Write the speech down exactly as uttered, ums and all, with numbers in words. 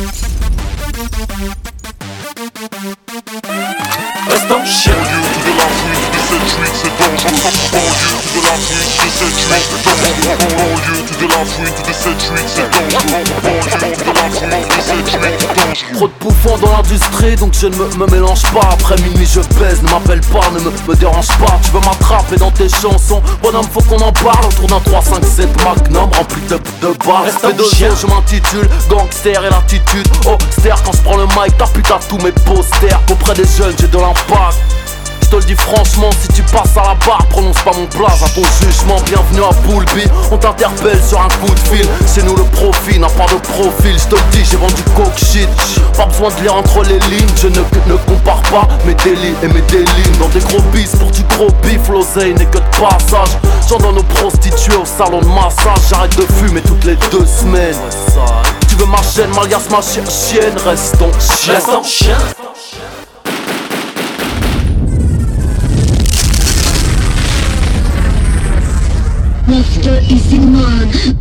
Reste en chien. Trop de bouffons dans l'industrie, donc je ne me, me mélange pas. Après minuit je baise, ne m'appelle pas, ne me, me dérange pas. Tu veux m'attraper dans tes chansons, bonhomme faut qu'on en parle. Autour d'un trois cinq sept Magnum rempli de, de balles. Fais de jeu, je m'intitule Gangster et l'attitude austère. Quand je prends le mic, t'as putain tous mes posters. Auprès des jeunes j'ai de l'impact. Je te le dis franchement, si tu passes à la barre, prononce pas mon blaze à ton jugement. Bienvenue à Poulby, on t'interpelle sur un coup de fil. C'est nous le profil, n'a pas de profil. Je te le dis, j'ai vendu coke shit. Pas besoin de lire entre les lignes, je ne, ne compare pas mes délits et mes délines. Dans des gros bis pour du gros bif, l'oseille n'est que de passage. J'en donne aux prostituées au salon de massage. J'arrête de fumer toutes les deux semaines. Tu veux ma chaîne, Malias ma chi chienne, reste ton chien. Reste en chien. Master is in man.